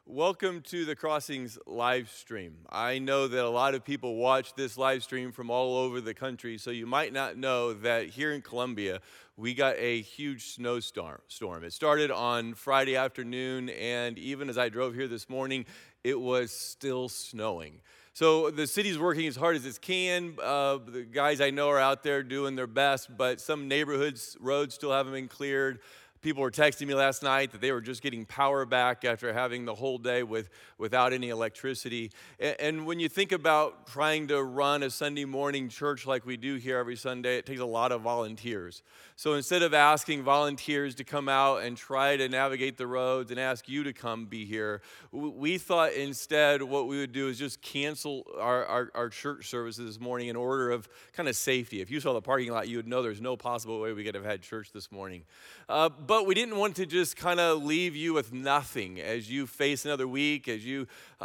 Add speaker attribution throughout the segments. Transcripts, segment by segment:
Speaker 1: Welcome to the Crossings live stream. I know that a lot of people watch this live stream from all over the country, so you might not know that here in Columbia, we got a huge snowstorm. It started on Friday afternoon, and even as I drove here this morning, it was still snowing. So the city's working as hard as it can. The guys I know are out there doing their best, but some neighborhoods, roads still haven't been cleared. People were texting me last night that they were just getting power back after having the whole day without any electricity. And when you think about trying to run a Sunday morning church like we do here every Sunday, it takes a lot of volunteers. So instead of asking volunteers to come out and try to navigate the roads and ask you to come be here, we thought instead what we would do is just cancel our church services this morning in order of kind of safety. If you saw the parking lot, you would know there's no possible way we could have had church this morning. But we didn't want to just kind of leave you with nothing as you face another week, as you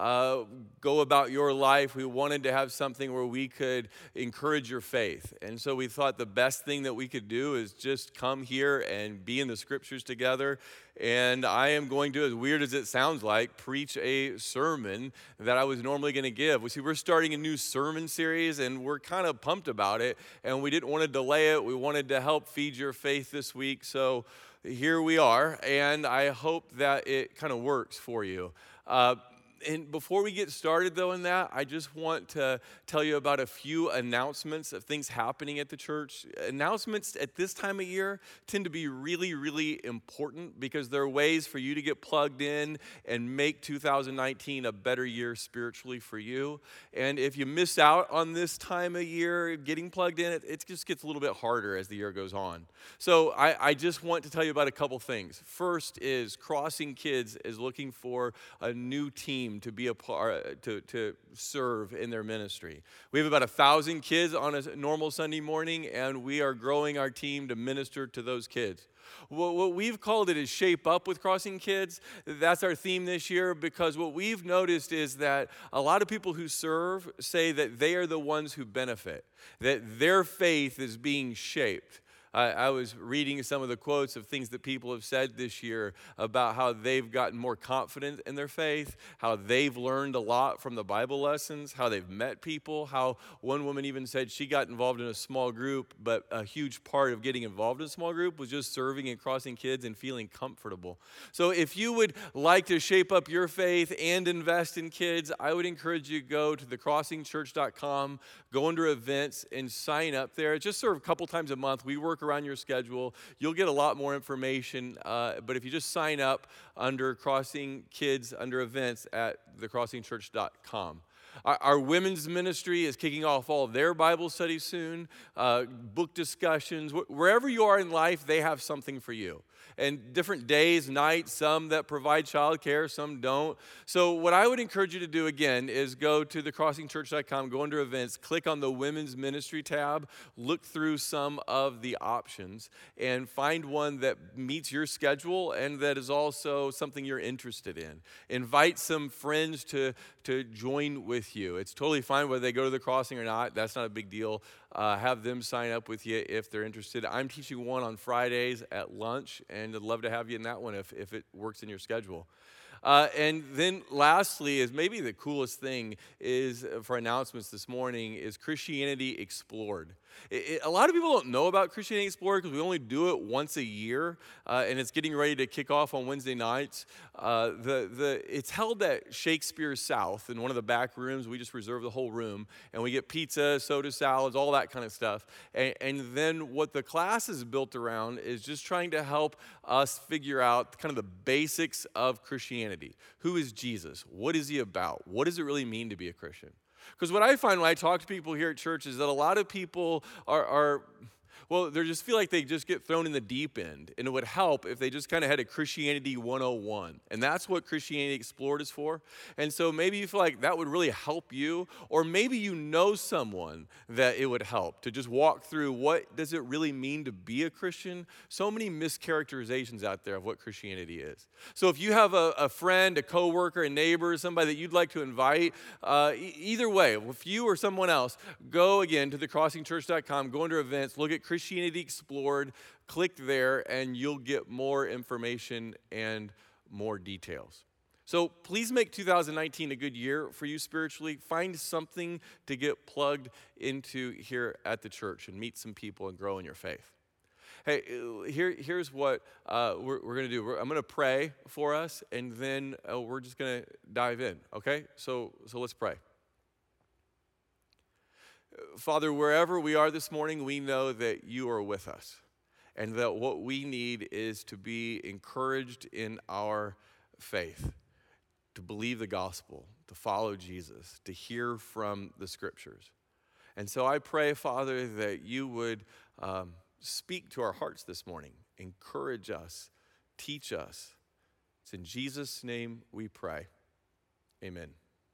Speaker 1: go about your life. We wanted to have something where we could encourage your faith. And so we thought the best thing that we could do is just come here and be in the scriptures together. And I am going to, as weird as it sounds like, preach a sermon that I was normally going to give. We're starting a new sermon series, and we're kind of pumped about it. And we didn't want to delay it. We wanted to help feed your faith this week. So here we are, and I hope that it kind of works for you. And before we get started, though, in that, I just want to tell you about a few announcements of things happening at the church. Announcements at this time of year tend to be really, really important because they're ways for you to get plugged in and make 2019 a better year spiritually for you. And if you miss out on this time of year getting plugged in, it just gets a little bit harder as the year goes on. So I just want to tell you about a couple things. First is Crossing Kids is looking for a new team to be a part, to serve in their ministry. We have about 1,000 kids on a normal Sunday morning, and we are growing our team to minister to those kids. What we've called it is Shape Up with Crossing Kids. That's our theme this year because what we've noticed is that a lot of people who serve say that they are the ones who benefit, that their faith is being shaped. I was reading some of the quotes of things that people have said this year about how they've gotten more confident in their faith, how they've learned a lot from the Bible lessons, how they've met people, how one woman even said she got involved in a small group, but a huge part of getting involved in a small group was just serving and Crossing Kids and feeling comfortable. So if you would like to shape up your faith and invest in kids, I would encourage you to go to thecrossingchurch.com, go under events, and sign up there. Just serve a couple times a month. We work around your schedule. You'll get a lot more information, but if you just sign up under Crossing Kids under events at thecrossingchurch.com. Our women's ministry is kicking off all their Bible studies soon, book discussions. Wherever you are in life, they have something for you. And different days, nights, some that provide childcare, some don't. So what I would encourage you to do, again, is go to thecrossingchurch.com, go under events, click on the women's ministry tab, look through some of the options, and find one that meets your schedule and that is also something you're interested in. Invite some friends to join with you. It's totally fine whether they go to the Crossing or not. That's not a big deal. Have them sign up with you if they're interested. I'm teaching one on Fridays at lunch, and I'd love to have you in that one if it works in your schedule. And then lastly is maybe the coolest thing is for announcements this morning is Christianity Explored. A lot of people don't know about Christianity Explored because we only do it once a year, and it's getting ready to kick off on Wednesday nights. It's held at Shakespeare South in one of the back rooms. We just reserve the whole room, and we get pizza, soda salads, all that kind of stuff. And then what the class is built around is just trying to help us figure out kind of the basics of Christianity. Who is Jesus? What is he about? What does it really mean to be a Christian? Because what I find when I talk to people here at church is that a lot of people they just feel like they just get thrown in the deep end. And it would help if they just kind of had a Christianity 101. And that's what Christianity Explored is for. And so maybe you feel like that would really help you. Or maybe you know someone that it would help to just walk through what does it really mean to be a Christian. So many mischaracterizations out there of what Christianity is. So if you have a friend, a coworker, a neighbor, somebody that you'd like to invite, either way, if you or someone else, go again to thecrossingchurch.com, go under events, look at Christianity Explored, click there, and you'll get more information and more details. So please make 2019 a good year for you spiritually. Find something to get plugged into here at the church and meet some people and grow in your faith. Hey, here's what we're going to do. I'm going to pray for us, and then we're just going to dive in, okay? So let's pray. Father, wherever we are this morning, we know that you are with us, and that what we need is to be encouraged in our faith, to believe the gospel, to follow Jesus, to hear from the scriptures. And so I pray, Father, that you would speak to our hearts this morning, encourage us, teach us. It's in Jesus' name we pray. Amen.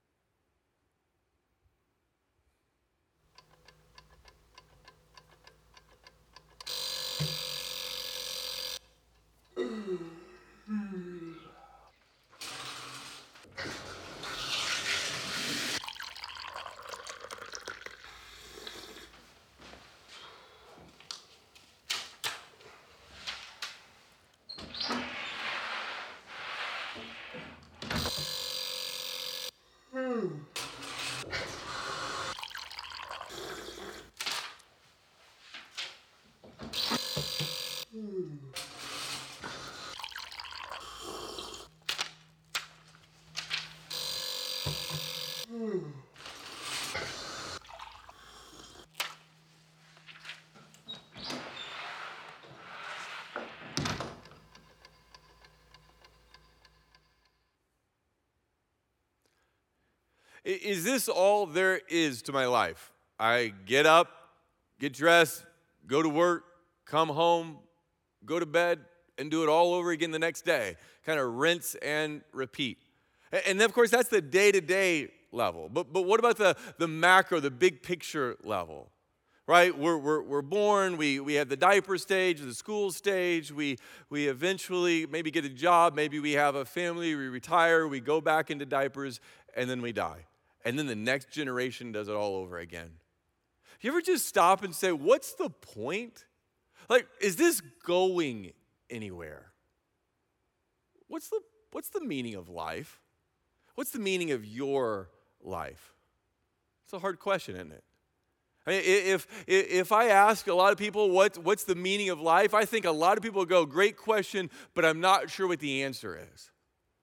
Speaker 1: Is this all there is to my life? I get up, get dressed, go to work, come home, go to bed, and do it all over again the next day. Kind of rinse and repeat. And of course, that's the day-to-day level. But what about the macro, the big picture level? Right? We're born, we have the diaper stage, the school stage, we eventually maybe get a job, maybe we have a family, we retire, we go back into diapers, and then we die. And then the next generation does it all over again. You ever just stop and say, what's the point? Like, is this going anywhere? What's the meaning of life? What's the meaning of your life? It's a hard question, isn't it? I mean, if I ask a lot of people what's the meaning of life, I think a lot of people go, great question, but I'm not sure what the answer is.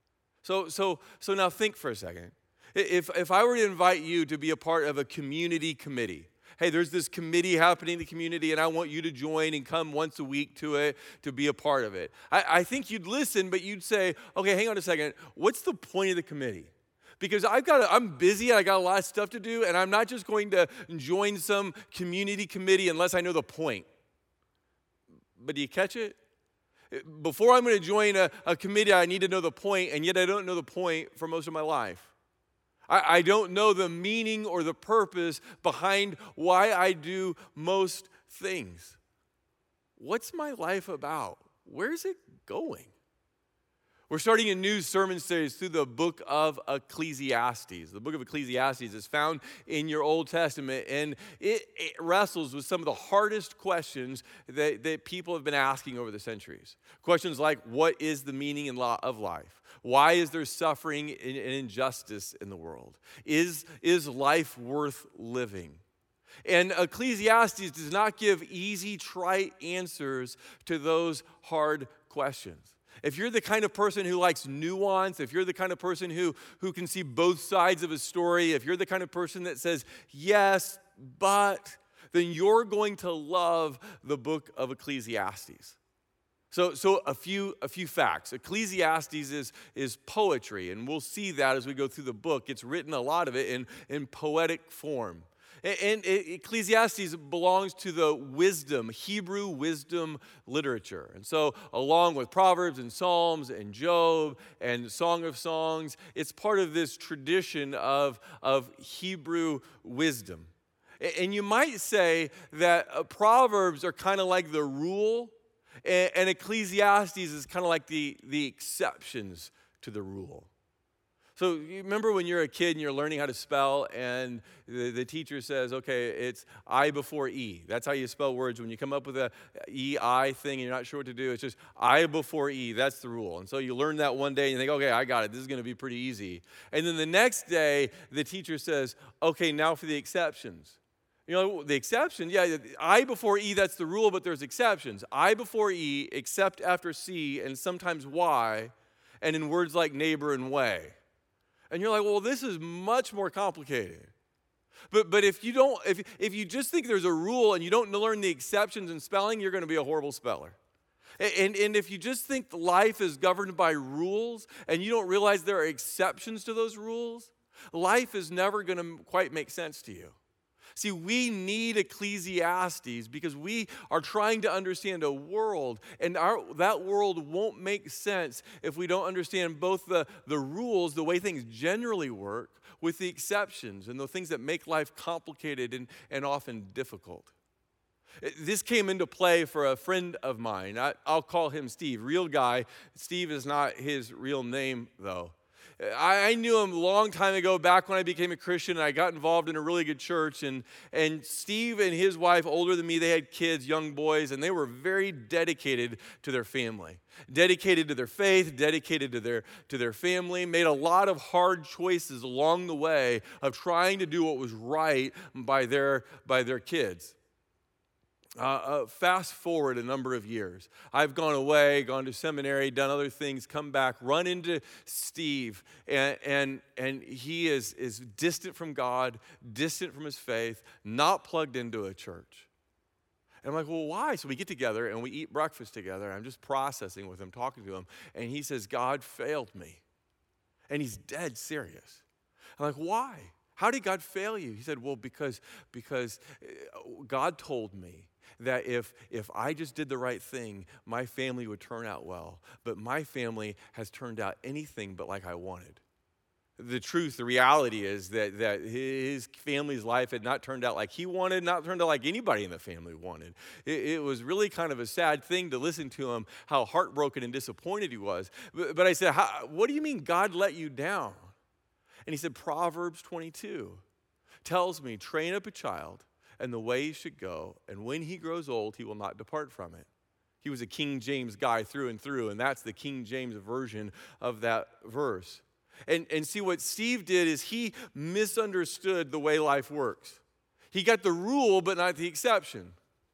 Speaker 1: So now think for a second. If I were to invite you to be a part of a community committee, hey, there's this committee happening in the community, and I want you to join and come once a week to it to be a part of it. I think you'd listen, but you'd say, okay, hang on a second. What's the point of the committee? Because I'm busy and I got a lot of stuff to do, and I'm not just going to join some community committee unless I know the point. But do you catch it? Before I'm going to join a committee, I need to know the point, and yet I don't know the point for most of my life. I don't know the meaning or the purpose behind why I do most things. What's my life about? Where's it going? We're starting a new sermon series through the book of Ecclesiastes. The book of Ecclesiastes is found in your Old Testament, and it wrestles with some of the hardest questions that people have been asking over the centuries. Questions like, what is the meaning of life? Why is there suffering and injustice in the world? Is life worth living? And Ecclesiastes does not give easy, trite answers to those hard questions. If you're the kind of person who likes nuance, if you're the kind of person who can see both sides of a story, if you're the kind of person that says, yes, but, then you're going to love the book of Ecclesiastes. So a few facts. Ecclesiastes is poetry, and we'll see that as we go through the book. It's written, a lot of it, in poetic form. And Ecclesiastes belongs to the Hebrew wisdom literature. And so along with Proverbs and Psalms and Job and Song of Songs, it's part of this tradition of Hebrew wisdom. And you might say that Proverbs are kind of like the rule, and Ecclesiastes is kind of like the exceptions to the rule. So you remember when you're a kid and you're learning how to spell and the teacher says, okay, it's I before E. That's how you spell words. When you come up with a E-I thing and you're not sure what to do, it's just I before E. That's the rule. And so you learn that one day and you think, okay, I got it. This is going to be pretty easy. And then the next day, the teacher says, okay, now for the exceptions. You know, the exception, yeah, I before E, that's the rule, but there's exceptions. I before E, except after C, and sometimes Y, and in words like neighbor and way. And you're like, well, this is much more complicated. But if you don't, if you just think there's a rule and you don't learn the exceptions in spelling, you're going to be a horrible speller. And if you just think life is governed by rules and you don't realize there are exceptions to those rules, life is never going to quite make sense to you. See, we need Ecclesiastes because we are trying to understand a world, and that world won't make sense if we don't understand both the rules, the way things generally work, with the exceptions and the things that make life complicated and often difficult. This came into play for a friend of mine. I'll call him Steve. Real guy. Steve is not his real name, though. I knew him a long time ago, back when I became a Christian, and I got involved in a really good church. And Steve and his wife, older than me, they had kids, young boys, and they were very dedicated to their family. Dedicated to their faith, dedicated to their family, made a lot of hard choices along the way of trying to do what was right by their kids. Fast forward a number of years. I've gone away, gone to seminary, done other things, come back, run into Steve, and he is distant from God, distant from his faith, not plugged into a church. And I'm like, well, why? So we get together and we eat breakfast together. I'm just processing with him, talking to him, and he says, God failed me. And he's dead serious. I'm like, why? How did God fail you? He said, well, because God told me that if I just did the right thing, my family would turn out well. But my family has turned out anything but like I wanted. The truth, the reality is that his family's life had not turned out like he wanted, not turned out like anybody in the family wanted. It was really kind of a sad thing to listen to him, how heartbroken and disappointed he was. But I said, what do you mean God let you down? And he said, Proverbs 22 tells me, train up a child and the way he should go, and when he grows old, he will not depart from it. He was a King James guy through and through, and that's the King James version of that verse. And see, what Steve did is he misunderstood the way life works. He got the rule, but not the exception.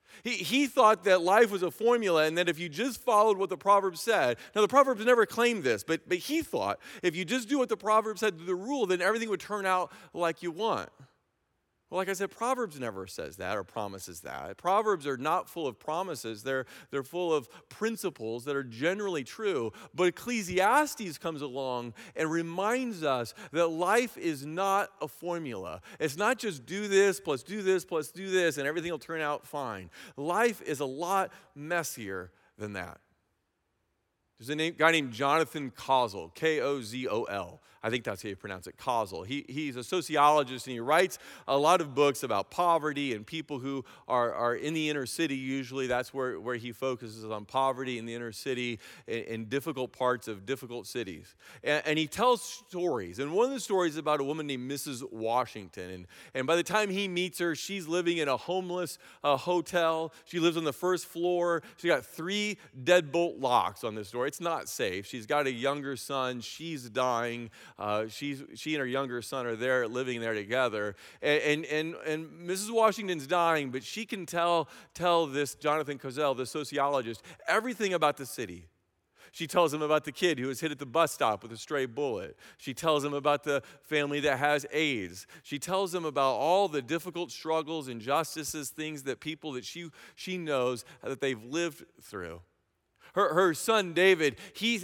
Speaker 1: He thought that life was a formula and that if you just followed what the Proverbs said, now the Proverbs never claimed this, but he thought if you just do what the Proverbs said to the rule, then everything would turn out like you want. Well, like I said, Proverbs never says that or promises that. Proverbs are not full of promises. They're full of principles that are generally true. But Ecclesiastes comes along and reminds us that life is not a formula. It's not just do this plus do this plus do this and everything will turn out fine. Life is a lot messier than that. There's a guy named Jonathan Kozol, K-O-Z-O-L. I think that's how you pronounce it, Kozol. He's a sociologist, and he writes a lot of books about poverty and people who are in the inner city. Usually that's where he focuses on poverty in the inner city in difficult parts of difficult cities. And he tells stories. And one of the stories is about a woman named Mrs. Washington. And by the time he meets her, she's living in a homeless hotel. She lives on the first floor. She's got 3 deadbolt locks on this door. It's not safe. She's got a younger son. She's dying. She and her younger son are there living there together. And Mrs. Washington's dying, but she can tell this Jonathan Kozol, the sociologist, everything about the city. She tells him about the kid who was hit at the bus stop with a stray bullet. She tells him about the family that has AIDS. She tells him about all the difficult struggles, injustices, things that people that she knows that they've lived through. Her son David,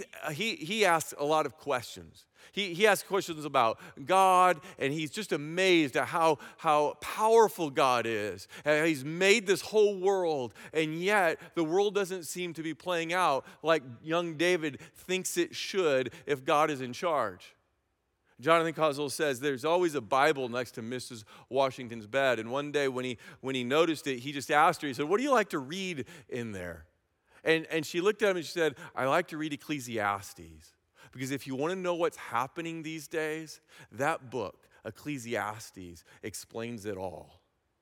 Speaker 1: he asks a lot of questions. He asks questions about God, and he's just amazed at how powerful God is. And he's made this whole world, and yet the world doesn't seem to be playing out like young David thinks it should if God is in charge. Jonathan Kozol says there's always a Bible next to Mrs. Washington's bed, and one day when he noticed it, he just asked her, he said, "What do you like to read in there?" And she looked at him and she said, "I like to read Ecclesiastes." Because if you want to know what's happening these days, that book, Ecclesiastes, explains it all.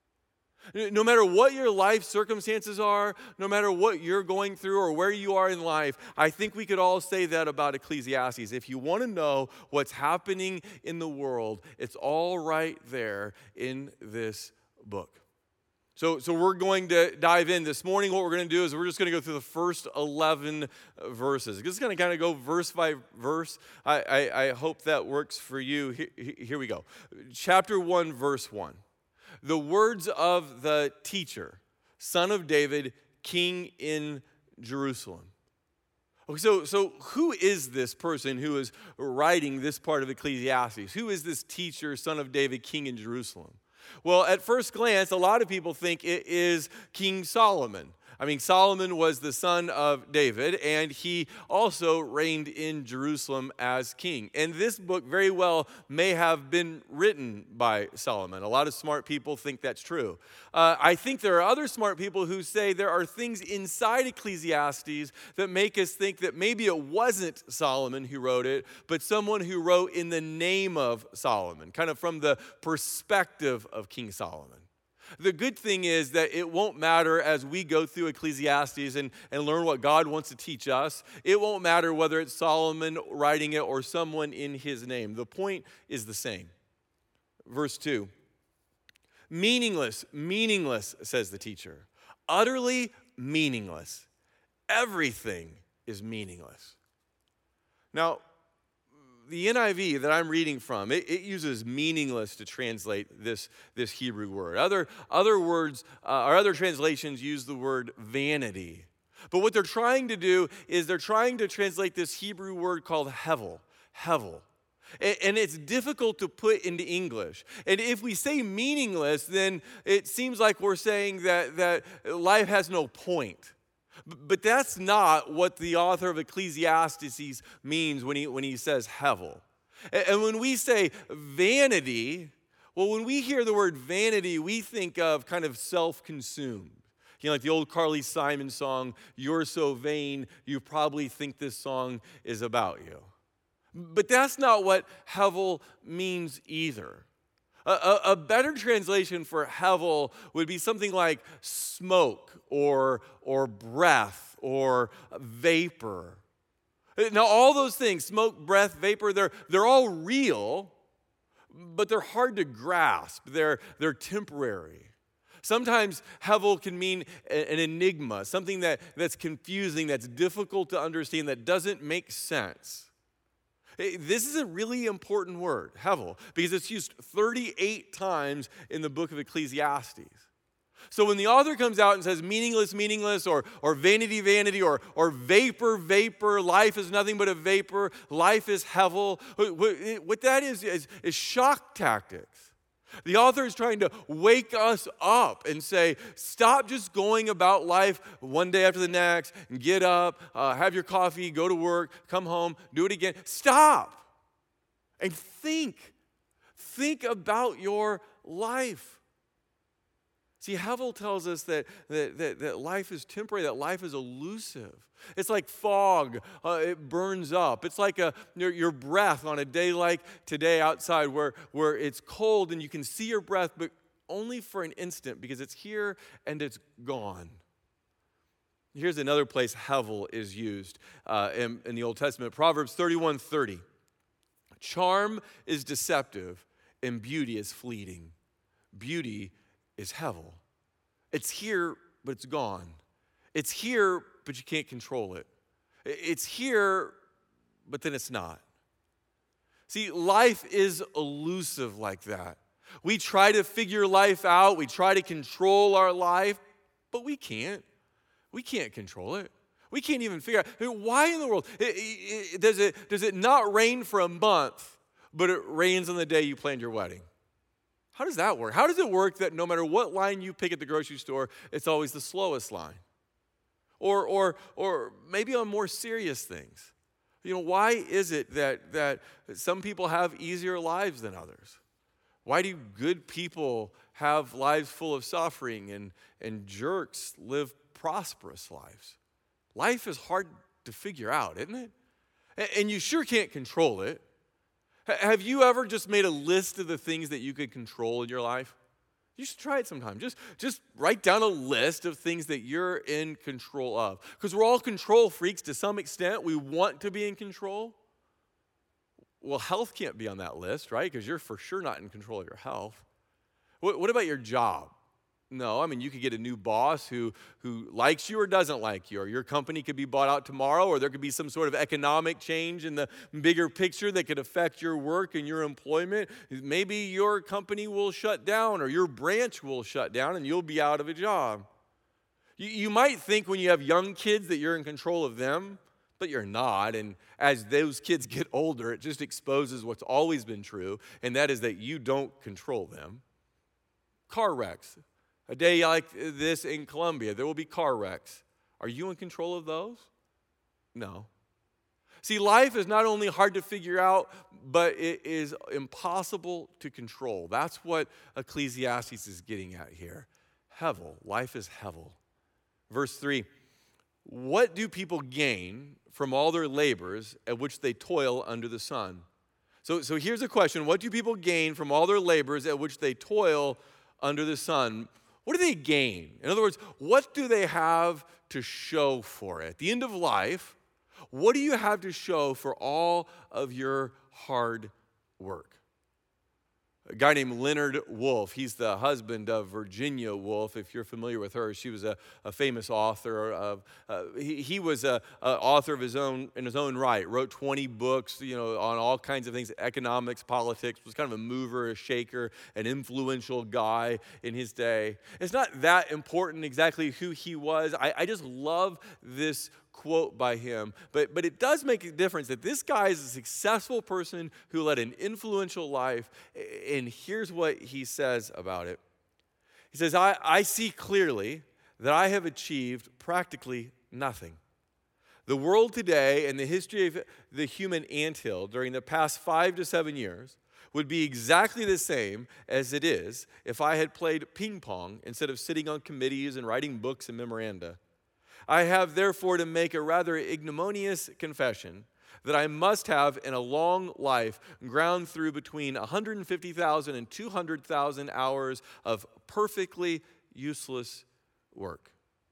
Speaker 1: No matter what your life circumstances are, no matter what you're going through or where you are in life, I think we could all say that about Ecclesiastes. If you want to know what's happening in the world, it's all right there in this book. So we're going to dive in. This morning, what we're going to do is we're just going to go through the first 11 verses. Just going to kind of go verse by verse. I hope that works for you. Here we go. Chapter 1, verse 1. The words of the teacher, son of David, king in Jerusalem. Okay, so who is this person who is writing this part of Ecclesiastes? Who is this teacher, son of David, king in Jerusalem? Well, at first glance, a lot of people think it is King Solomon. I mean, Solomon was the son of David, and he also reigned in Jerusalem as king. And this book very well may have been written by Solomon. A lot of smart people think that's true. I think there are other smart people who say there are things inside Ecclesiastes that make us think that maybe it wasn't Solomon who wrote it, but someone who wrote in the name of Solomon, kind of from the perspective of King Solomon. The good thing is that it won't matter as we go through Ecclesiastes and learn what God wants to teach us. It won't matter whether it's Solomon writing it or someone in his name. The point is the same. Verse 2. Meaningless, says the teacher. Utterly meaningless. Everything is meaningless. Now, the NIV that I'm reading from, it uses meaningless to translate this Hebrew word. Other words, or other translations use the word vanity. But what they're trying to do is they're trying to translate this Hebrew word called hevel. And it's difficult to put into English. And if we say meaningless, then it seems like we're saying that life has no point. But that's not what the author of Ecclesiastes means when he says hevel. And when we say vanity, well, when we hear the word vanity, we think of kind of self-consumed. You know, like the old Carly Simon song, "You're so vain, you probably think this song is about you." But that's not what hevel means either. A better translation for hevel would be something like smoke or breath or vapor. Now, all those things, smoke, breath, vapor, they're all real, but they're hard to grasp. They're temporary. Sometimes hevel can mean an enigma, something that's confusing, that's difficult to understand, that doesn't make sense. This is a really important word, hevel, because it's used 38 times in the book of Ecclesiastes. So when the author comes out and says meaningless, or vanity, or vapor, life is nothing but a vapor, life is hevel, what that is shock tactics. The author is trying to wake us up and say, stop just going about life one day after the next, and get up, have your coffee, go to work, come home, do it again. Stop and think. Think about your life. See, Hevel tells us that life is temporary, that life is elusive. It's like fog. It burns up. It's like your breath on a day like today outside where it's cold and you can see your breath, but only for an instant because it's here and it's gone. Here's another place Hevel is used in the Old Testament. Proverbs 31:30. Charm is deceptive and beauty is fleeting. Beauty is hevel. It's here, but it's gone. It's here, but you can't control it. It's here, but then it's not. See, life is elusive like that. We try to figure life out. We try to control our life, but we can't. We can't control it. We can't even figure out, why in the world does it not rain for a month, but it rains on the day you planned your wedding? How does that work? How does it work that no matter what line you pick at the grocery store, it's always the slowest line? Or maybe on more serious things. You know, why is it that some people have easier lives than others? Why do good people have lives full of suffering and jerks live prosperous lives? Life is hard to figure out, isn't it? And you sure can't control it. Have you ever just made a list of the things that you could control in your life? You should try it sometime. Just write down a list of things that you're in control of. Because we're all control freaks to some extent. We want to be in control. Well, health can't be on that list, right? Because you're for sure not in control of your health. What about your job? No, I mean, you could get a new boss who likes you or doesn't like you, or your company could be bought out tomorrow, or there could be some sort of economic change in the bigger picture that could affect your work and your employment. Maybe your company will shut down, or your branch will shut down, and you'll be out of a job. You might think when you have young kids that you're in control of them, but you're not. And as those kids get older, it just exposes what's always been true, and that is that you don't control them. Car wrecks. A day like this in Colombia, there will be car wrecks. Are you in control of those? No. See, life is not only hard to figure out, but it is impossible to control. That's what Ecclesiastes is getting at here. Hevel. Life is hevel. Verse 3, what do people gain from all their labors at which they toil under the sun? So here's a question. What do people gain from all their labors at which they toil under the sun? What do they gain? In other words, what do they have to show for it? At the end of life, what do you have to show for all of your hard work? A guy named Leonard Woolf, he's the husband of Virginia Woolf, if you're familiar with her. She was a famous author. He was an author of his own in his own right, wrote 20 books, on all kinds of things, economics, politics, was kind of a mover, a shaker, an influential guy in his day. It's not that important exactly who he was. I just love this quote by him, but it does make a difference that this guy is a successful person who led an influential life, and here's what he says about it. He says, I see clearly that I have achieved practically nothing. The world today and the history of the human anthill during the past 5 to 7 years would be exactly the same as it is if I had played ping pong instead of sitting on committees and writing books and memoranda. I have therefore to make a rather ignominious confession that I must have in a long life ground through between 150,000 and 200,000 hours of perfectly useless work.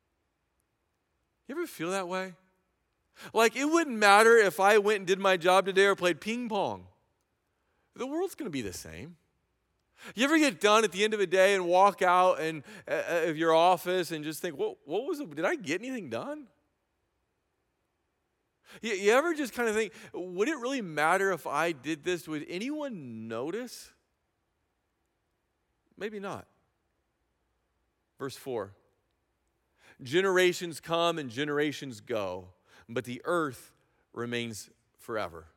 Speaker 1: You ever feel that way? Like it wouldn't matter if I went and did my job today or played ping pong. The world's going to be the same. You ever get done at the end of a day and walk out of your office and just think, what was it? Did I get anything done? You ever just kind of think, would it really matter if I did this? Would anyone notice? Maybe not. Verse 4, generations come and generations go, but the earth remains forever.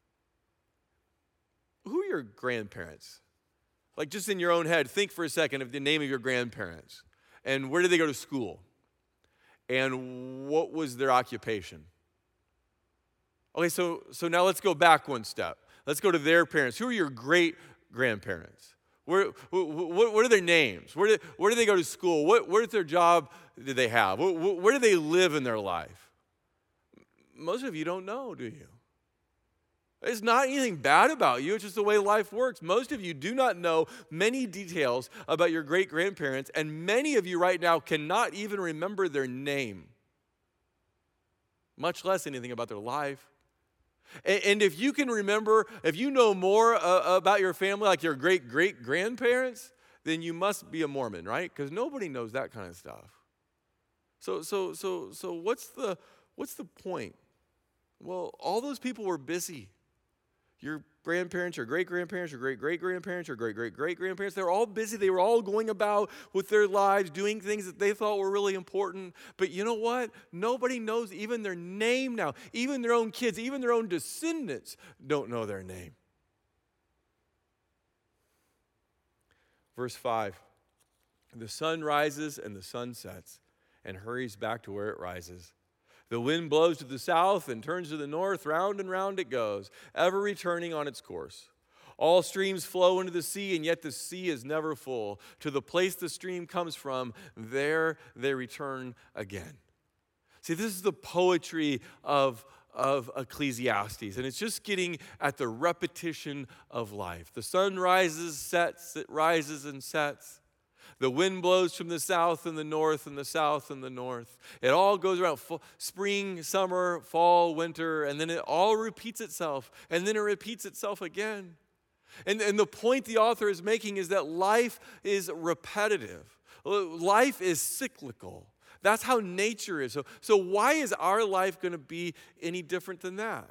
Speaker 1: Who are your grandparents? Like just in your own head, think for a second of the name of your grandparents. And where did they go to school? And what was their occupation? Okay, so now let's go back one step. Let's go to their parents. Who are your great-grandparents? What are their names? Where do they go to school? What their job did they have? Where do they live in their life? Most of you don't know, do you? It's not anything bad about you. It's just the way life works. Most of you do not know many details about your great-grandparents, and many of you right now cannot even remember their name, much less anything about their life. And if you can remember, if you know more about your family, like your great-great-grandparents, then you must be a Mormon, right? Because nobody knows that kind of stuff. So what's the point? Well, all those people were busy. Your grandparents, your great-grandparents, your great-great-grandparents, your great-great-great-grandparents, they were all busy. They were all going about with their lives, doing things that they thought were really important. But you know what? Nobody knows even their name now. Even their own kids, even their own descendants don't know their name. Verse 5, the sun rises and the sun sets and hurries back to where it rises. The wind blows to the south and turns to the north, round and round it goes, ever returning on its course. All streams flow into the sea, and yet the sea is never full. To the place the stream comes from, there they return again. See, this is the poetry of of Ecclesiastes, and it's just getting at the repetition of life. The sun rises, sets, it rises and sets. The wind blows from the south and the north and the south and the north. It all goes around spring, summer, fall, winter, and then it all repeats itself, and then it repeats itself again. And the point the author is making is that life is repetitive. Life is cyclical. That's how nature is. So why is our life going to be any different than that?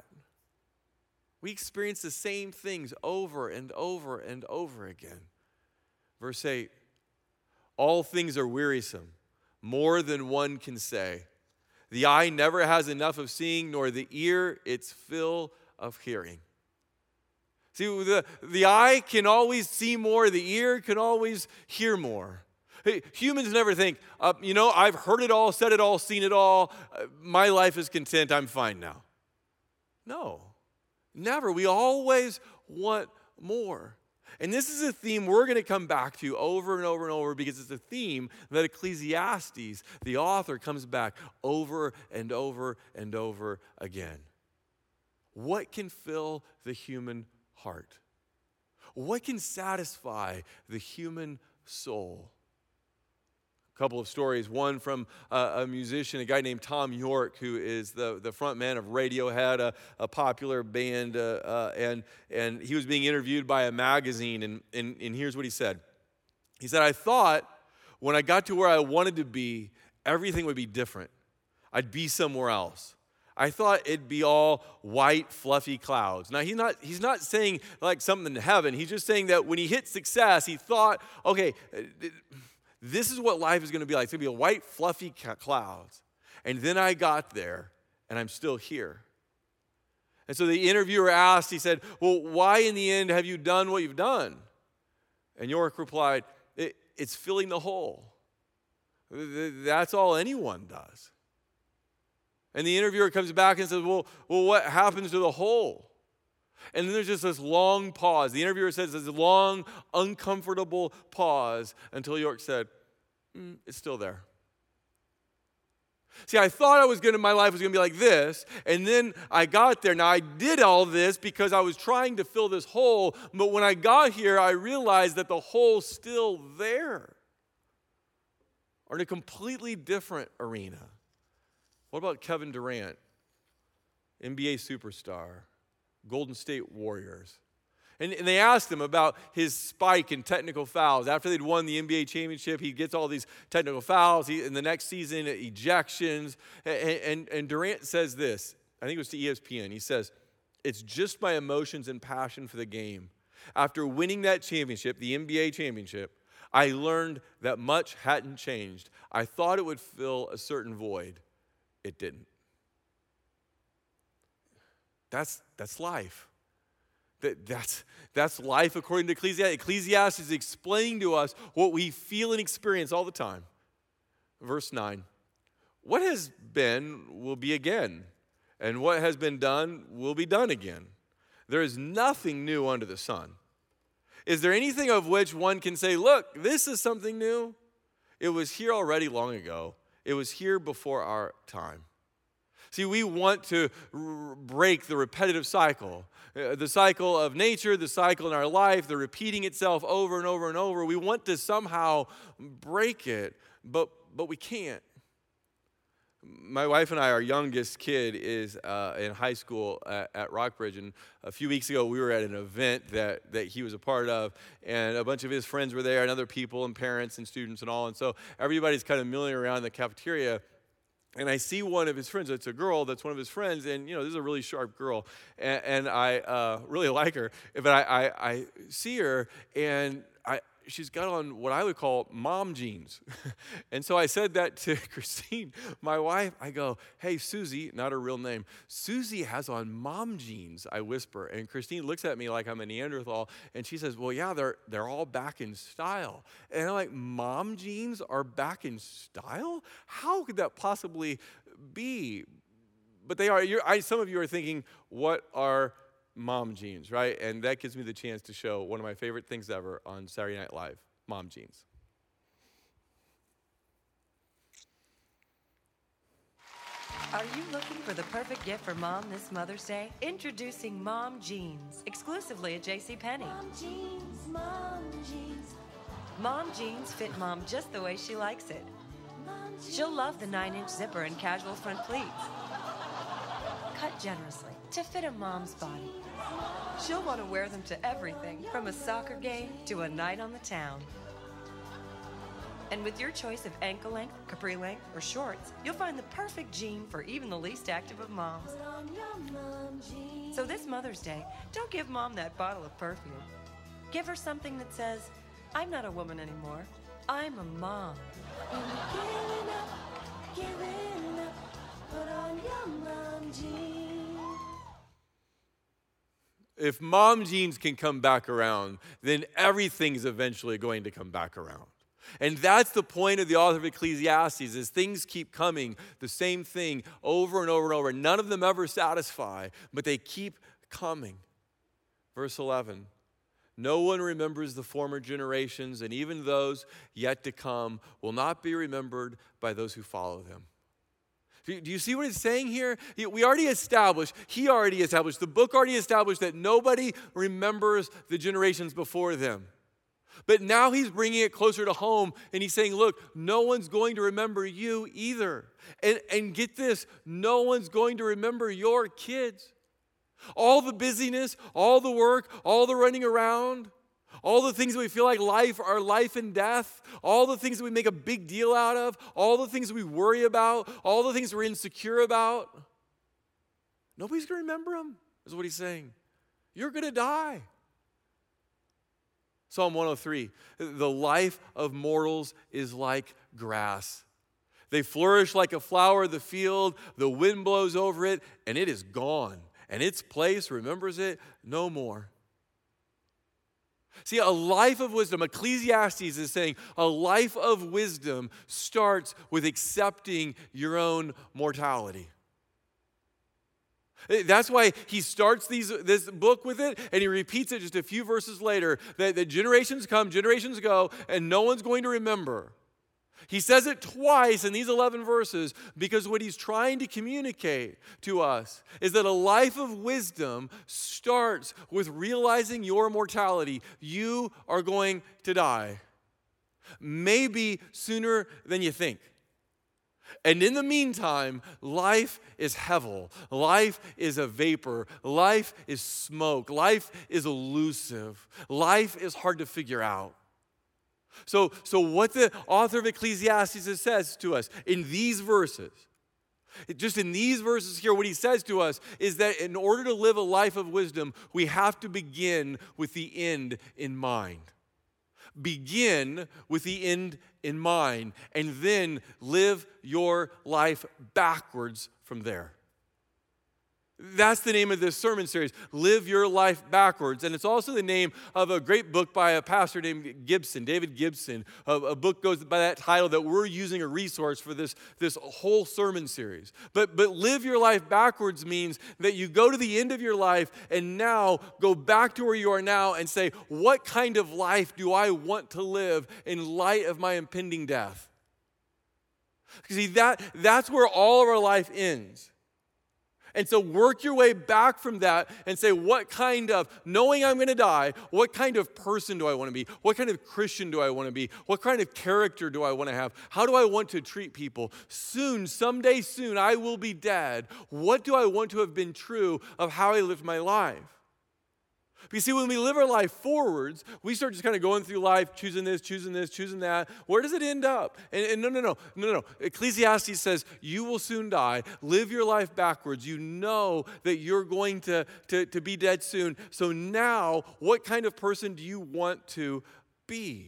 Speaker 1: We experience the same things over and over and over again. Verse 8, all things are wearisome, more than one can say. The eye never has enough of seeing, nor the ear its fill of hearing. See, the eye can always see more, the ear can always hear more. Hey, humans never think, I've heard it all, said it all, seen it all, my life is content, I'm fine now. No, never. We always want more. And this is a theme we're going to come back to over and over and over because it's a theme that Ecclesiastes, the author, comes back over and over and over again. What can fill the human heart? What can satisfy the human soul? A couple of stories. One from a musician, a guy named Tom York, who is the front man of Radiohead, a popular band, and he was being interviewed by a magazine, and here's what he said. He said, I thought when I got to where I wanted to be, everything would be different. I'd be somewhere else. I thought it'd be all white, fluffy clouds. Now, he's not saying like something in heaven. He's just saying that when he hit success, he thought, okay, this is what life is going to be like. It's going to be a white, fluffy clouds. And then I got there, and I'm still here. And so the interviewer asked, he said, well, why in the end have you done what you've done? And York replied, it's filling the hole. That's all anyone does. And the interviewer comes back and says, well, what happens to the hole? And then there's just this long pause. The interviewer says this long, uncomfortable pause until York said, it's still there. See, I thought my life was going to be like this, and then I got there. Now, I did all this because I was trying to fill this hole, but when I got here, I realized that the hole's still there. Or in a completely different arena. What about Kevin Durant, NBA superstar? Golden State Warriors. And they asked him about his spike in technical fouls. After they'd won the NBA championship, he gets all these technical fouls. In the next season, ejections. And Durant says this, I think it was to ESPN. He says, it's just my emotions and passion for the game. After winning that championship, the NBA championship, I learned that much hadn't changed. I thought it would fill a certain void. It didn't. That's life. That's life according to Ecclesiastes. Ecclesiastes is explaining to us what we feel and experience all the time. Verse 9. What has been will be again, and what has been done will be done again. There is nothing new under the sun. Is there anything of which one can say, look, this is something new? It was here already long ago. It was here before our time. See, we want to break the repetitive cycle. The cycle of nature, the cycle in our life, the repeating itself over and over and over. We want to somehow break it, but we can't. My wife and I, our youngest kid is in high school at Rockbridge, and a few weeks ago we were at an event that he was a part of, and a bunch of his friends were there, and other people, and parents, and students, and all, and so everybody's kind of milling around the cafeteria. And I see one of his friends. It's a girl that's one of his friends, and this is a really sharp girl, and I really like her. But I see her, and she's got on what I would call mom jeans. And so I said that to Christine, my wife. I go, hey, Susie, not her real name. Susie has on mom jeans, I whisper. And Christine looks at me like I'm a Neanderthal, and she says, well, yeah, they're all back in style. And I'm like, mom jeans are back in style? How could that possibly be? But they are. Some of you are thinking, what are mom jeans, right? And that gives me the chance to show one of my favorite things ever on Saturday Night Live, mom jeans.
Speaker 2: Are you looking for the perfect gift for Mom this Mother's Day? Introducing Mom Jeans, exclusively at JCPenney.
Speaker 3: Mom jeans, mom jeans.
Speaker 2: Mom Jeans fit Mom just the way she likes it.
Speaker 3: Mom jeans.
Speaker 2: She'll love the 9-inch zipper and casual front pleats. Cut generously to fit a mom's body. She'll want to wear them to everything, from a soccer game to a night on the town. And with your choice of ankle length, capri length, or shorts, you'll find the perfect jean for even the least active of moms.
Speaker 3: Put on your mom jeans.
Speaker 2: So this Mother's Day, don't give Mom that bottle of perfume. Give her something that says, I'm not a woman anymore. I'm a mom.
Speaker 3: When you're giving up, put on your mom jeans.
Speaker 1: If mom jeans can come back around, then everything's eventually going to come back around. And that's the point of the author of Ecclesiastes, is things keep coming, the same thing over and over and over. None of them ever satisfy, but they keep coming. Verse 11, no one remembers the former generations, and even those yet to come will not be remembered by those who follow them. Do you see what it's saying here? He already established, the book already established that nobody remembers the generations before them. But now he's bringing it closer to home, and he's saying, look, no one's going to remember you either. And get this, no one's going to remember your kids. All the busyness, all the work, all the running around, all the things that we feel like life are life and death, all the things that we make a big deal out of, all the things that we worry about, all the things we're insecure about, nobody's going to remember them, is what he's saying. You're going to die. Psalm 103, the life of mortals is like grass. They flourish like a flower of the field. The wind blows over it, and it is gone. And its place remembers it no more. See, a life of wisdom, Ecclesiastes is saying, a life of wisdom starts with accepting your own mortality. That's why he starts this book with it, and he repeats it just a few verses later, that generations come, generations go, and no one's going to remember. He says it twice in these 11 verses because what he's trying to communicate to us is that a life of wisdom starts with realizing your mortality. You are going to die. Maybe sooner than you think. And in the meantime, life is hevel. Life is a vapor. Life is smoke. Life is elusive. Life is hard to figure out. So what the author of Ecclesiastes says to us in these verses, just in these verses here, what he says to us is that in order to live a life of wisdom, we have to begin with the end in mind. Begin with the end in mind, and then live your life backwards from there. That's the name of this sermon series, Live Your Life Backwards. And it's also the name of a great book by a pastor named Gibson, David Gibson. A book goes by that title that we're using a resource for this whole sermon series. But live your life backwards means that you go to the end of your life and now go back to where you are now and say, what kind of life do I want to live in light of my impending death? See, that's where all of our life ends. And so work your way back from that and say, knowing I'm going to die, what kind of person do I want to be? What kind of Christian do I want to be? What kind of character do I want to have? How do I want to treat people? Someday soon, I will be dead. What do I want to have been true of how I lived my life? Because see, when we live our life forwards, we start just kind of going through life, choosing this, choosing that. Where does it end up? And no. Ecclesiastes says, you will soon die. Live your life backwards. You know that you're going to be dead soon. So now, what kind of person do you want to be?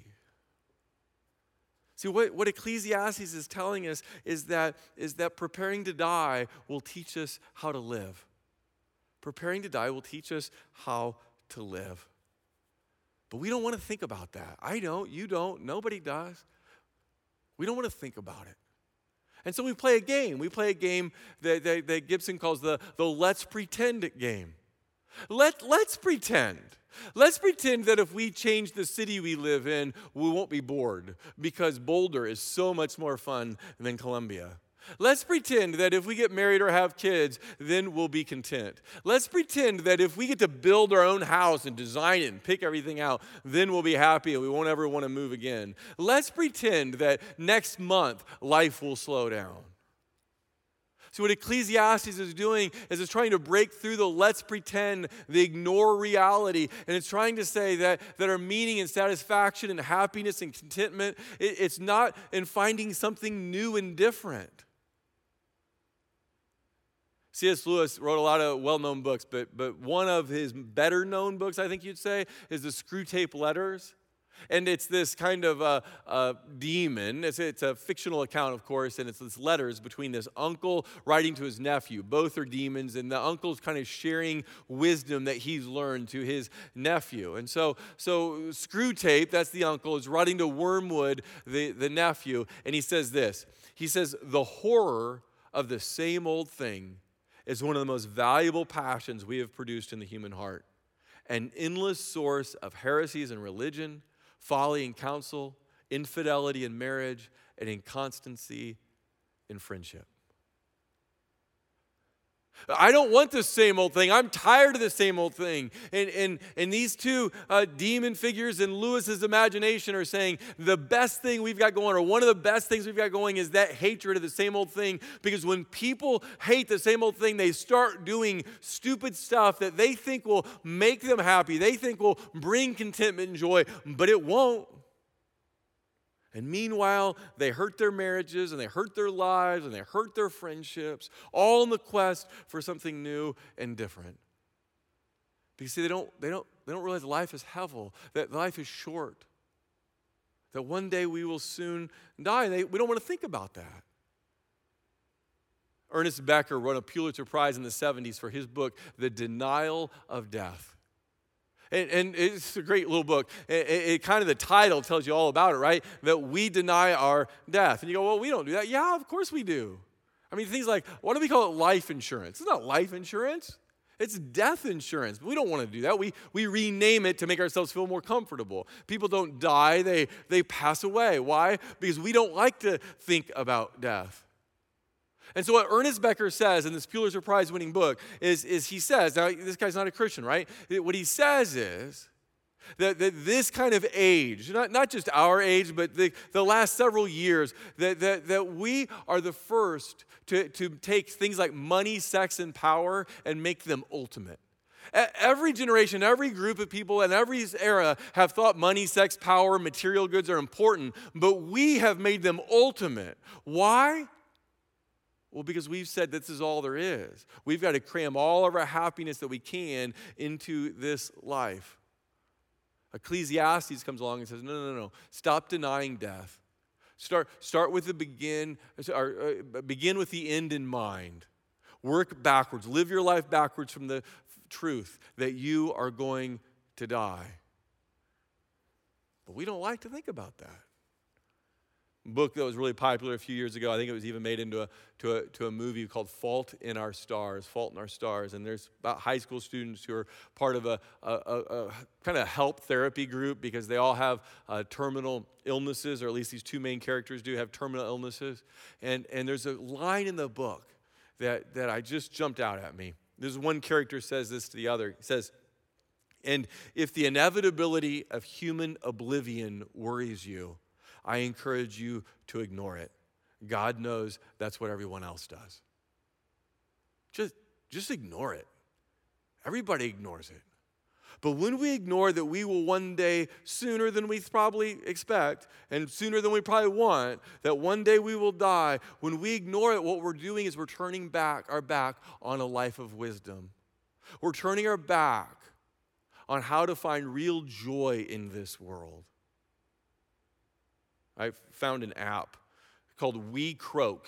Speaker 1: See, what Ecclesiastes is telling us is that preparing to die will teach us how to live. Preparing to die will teach us how to live. But we don't want to think about that. I don't, you don't, nobody does. We don't want to think about it. And so we play a game. We play a game that Gibson calls the let's pretend game. Let's pretend. Let's pretend that if we change the city we live in, we won't be bored because Boulder is so much more fun than Columbia. Let's pretend that if we get married or have kids, then we'll be content. Let's pretend that if we get to build our own house and design it and pick everything out, then we'll be happy and we won't ever want to move again. Let's pretend that next month life will slow down. So what Ecclesiastes is doing is it's trying to break through the let's pretend, the ignore reality, and it's trying to say that our meaning and satisfaction and happiness and contentment, it's not in finding something new and different. C.S. Lewis wrote a lot of well-known books, but one of his better-known books, I think you'd say, is the Screwtape Letters. And it's this kind of a demon. It's a fictional account, of course, and it's this letters between this uncle writing to his nephew. Both are demons, and the uncle's kind of sharing wisdom that he's learned to his nephew. And so Screwtape, that's the uncle, is writing to Wormwood, the nephew, and he says this. He says, "The horror of the same old thing is one of the most valuable passions we have produced in the human heart. An endless source of heresies in religion, folly in counsel, infidelity in marriage, and inconstancy in friendship." I don't want the same old thing. I'm tired of the same old thing. And these two demon figures in Lewis's imagination are saying the best thing we've got going, or one of the best things we've got going, is that hatred of the same old thing. Because when people hate the same old thing, they start doing stupid stuff that they think will make them happy. They think will bring contentment and joy, but it won't. And meanwhile, they hurt their marriages, and they hurt their lives, and they hurt their friendships, all in the quest for something new and different. Because see, they don't realize life is hevel, that life is short, that one day we will soon die, and we don't want to think about that. Ernest Becker won a Pulitzer Prize in the 70s for his book, The Denial of Death. And it's a great little book. It kind of, the title tells you all about it, right? That we deny our death. And you go, well, we don't do that. Yeah, of course we do. I mean, things like, why do we call it life insurance? It's not life insurance. It's death insurance. We don't want to do that. We rename it to make ourselves feel more comfortable. People don't die. They pass away. Why? Because we don't like to think about death. And so what Ernest Becker says in this Pulitzer Prize winning book is he says, now this guy's not a Christian, right? What he says is that this kind of age, not just our age, but the last several years, that we are the first to take things like money, sex, and power and make them ultimate. Every generation, every group of people in every era have thought money, sex, power, material goods are important, but we have made them ultimate. Why? Well, because we've said this is all there is. We've got to cram all of our happiness that we can into this life. Ecclesiastes comes along and says, no. Stop denying death. Start with begin with the end in mind. Work backwards. Live your life backwards from the truth that you are going to die. But we don't like to think about that. Book that was really popular a few years ago. I think it was even made into a movie called Fault in Our Stars. And there's about high school students who are part of a kind of help therapy group because they all have terminal illnesses, or at least these two main characters do have terminal illnesses. And there's a line in the book that I just jumped out at me. There's one character says this to the other. He says, "And if the inevitability of human oblivion worries you, I encourage you to ignore it. God knows that's what everyone else does." Just ignore it. Everybody ignores it. But when we ignore that we will one day, sooner than we probably expect, and sooner than we probably want, that one day we will die, when we ignore it, what we're doing is we're turning our back on a life of wisdom. We're turning our back on how to find real joy in this world. I found an app called We Croak,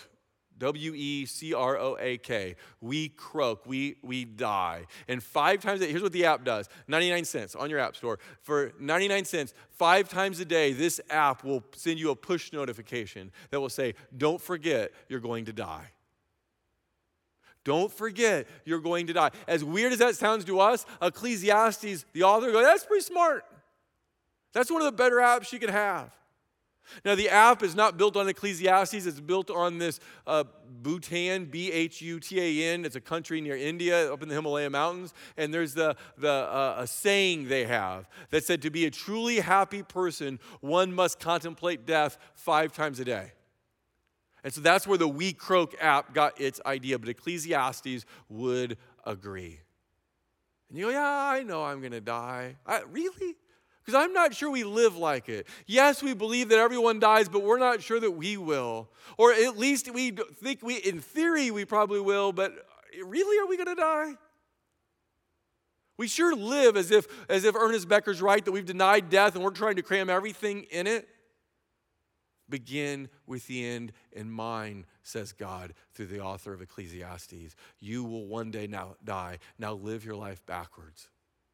Speaker 1: WeCroak. We croak, we die. And 5 times a day, here's what the app does. 99 cents on your app store. For 99 cents, 5 times a day, this app will send you a push notification that will say, don't forget you're going to die. Don't forget you're going to die. As weird as that sounds to us, Ecclesiastes, the author, goes, that's pretty smart. That's one of the better apps you could have. Now, the app is not built on Ecclesiastes. It's built on this Bhutan, Bhutan. It's a country near India, up in the Himalaya mountains. And there's a saying they have that said, to be a truly happy person, one must contemplate death 5 times a day. And so that's where the We Croak app got its idea. But Ecclesiastes would agree. And you go, yeah, I know I'm going to die. Really? Because I'm not sure we live like it. Yes, we believe that everyone dies, but we're not sure that we will. Or at least we think in theory, we probably will, but really, are we going to die? We sure live as if Ernest Becker's right, that we've denied death and we're trying to cram everything in it. Begin with the end in mind, says God through the author of Ecclesiastes. You will one day now die. Now live your life backwards.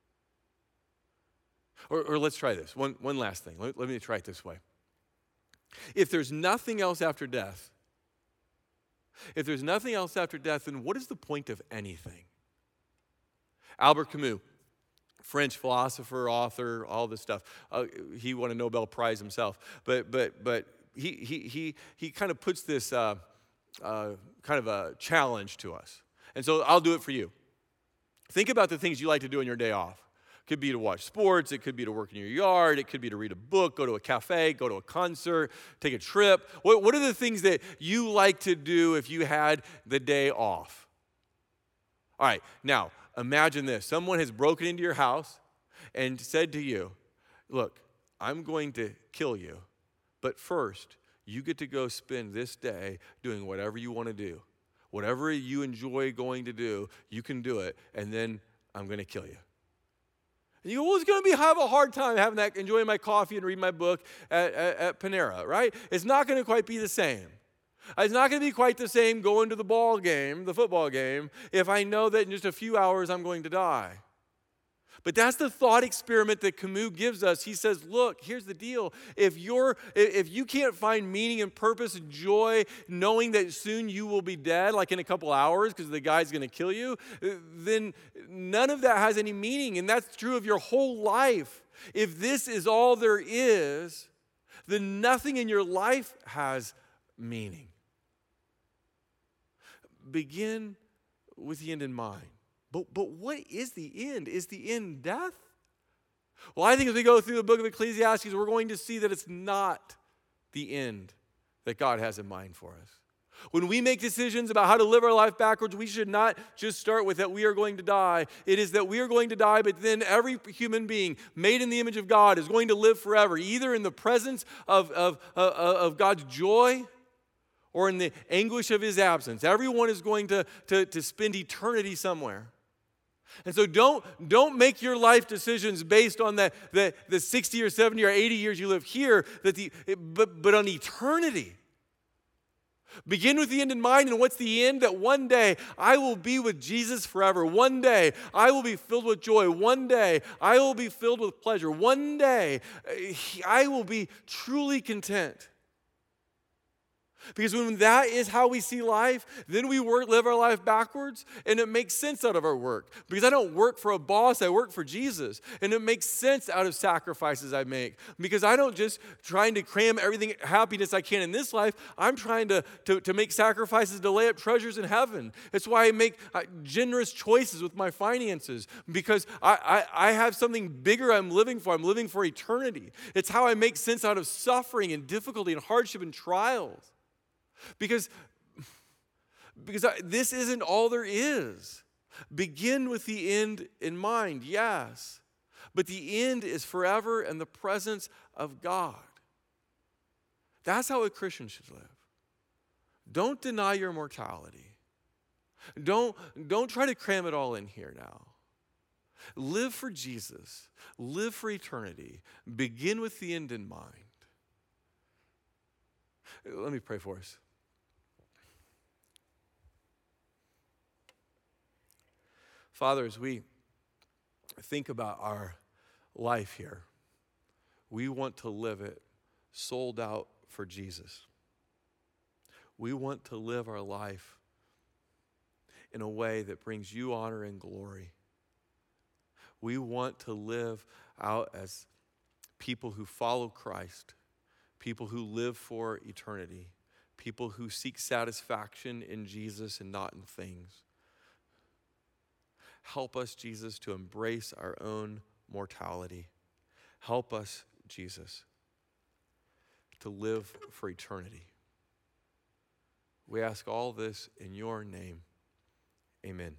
Speaker 1: Or let's try this. One last thing. Let me try it this way. If there's nothing else after death, then what is the point of anything? Albert Camus, French philosopher, author, all this stuff. He won a Nobel Prize himself. But he kind of puts this kind of a challenge to us. And so I'll do it for you. Think about the things you like to do on your day off. It could be to watch sports. It could be to work in your yard. It could be to read a book, go to a cafe, go to a concert, take a trip. What are the things that you like to do if you had the day off? All right, now imagine this. Someone has broken into your house and said to you, look, I'm going to kill you, but first you get to go spend this day doing whatever you want to do. Whatever you enjoy going to do, you can do it, and then I'm going to kill you. And you go, well, it's going to have a hard time having that, enjoying my coffee and reading my book at Panera, right? It's not going to quite be the same. It's not going to be quite the same going to the ball game, the football game, if I know that in just a few hours I'm going to die. But that's the thought experiment that Camus gives us. He says, look, here's the deal. If you can't find meaning and purpose and joy knowing that soon you will be dead, like in a couple hours because the guy's going to kill you, then none of that has any meaning. And that's true of your whole life. If this is all there is, then nothing in your life has meaning. Begin with the end in mind. But what is the end? Is the end death? Well, I think as we go through the book of Ecclesiastes, we're going to see that it's not the end that God has in mind for us. When we make decisions about how to live our life backwards, we should not just start with that we are going to die. It is that we are going to die, but then every human being made in the image of God is going to live forever, either in the presence of God's joy or in the anguish of his absence. Everyone is going to spend eternity somewhere. And so don't make your life decisions based on the 60 or 70 or 80 years you live here, but on eternity. Begin with the end in mind, and what's the end? That one day I will be with Jesus forever. One day I will be filled with joy. One day I will be filled with pleasure. One day I will be truly content. Because when that is how we see life, then we live our life backwards, and it makes sense out of our work. Because I don't work for a boss, I work for Jesus. And it makes sense out of sacrifices I make. Because I don't just trying to cram everything happiness I can in this life, I'm trying to make sacrifices to lay up treasures in heaven. It's why I make generous choices with my finances. Because I have something bigger I'm living for. I'm living for eternity. It's how I make sense out of suffering and difficulty and hardship and trials. Because this isn't all there is. Begin with the end in mind, yes. But the end is forever in the presence of God. That's how a Christian should live. Don't deny your mortality. Don't try to cram it all in here now. Live for Jesus. Live for eternity. Begin with the end in mind. Let me pray for us. Father, as we think about our life here, we want to live it sold out for Jesus. We want to live our life in a way that brings you honor and glory. We want to live out as people who follow Christ, people who live for eternity, people who seek satisfaction in Jesus and not in things. Help us, Jesus, to embrace our own mortality. Help us, Jesus, to live for eternity. We ask all this in your name. Amen.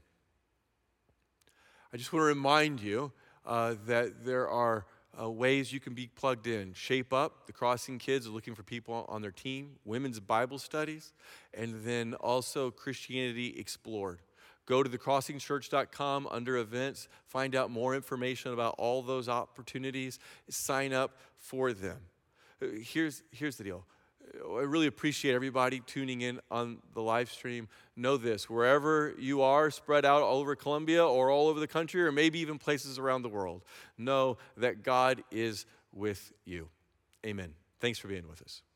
Speaker 1: I just want to remind you that there are ways you can be plugged in. Shape Up, the Crossing kids are looking for people on their team. Women's Bible studies. And then also Christianity Explored. Go to thecrossingchurch.com under events. Find out more information about all those opportunities. Sign up for them. Here's the deal. I really appreciate everybody tuning in on the live stream. Know this, wherever you are, spread out all over Columbia or all over the country or maybe even places around the world, know that God is with you. Amen. Thanks for being with us.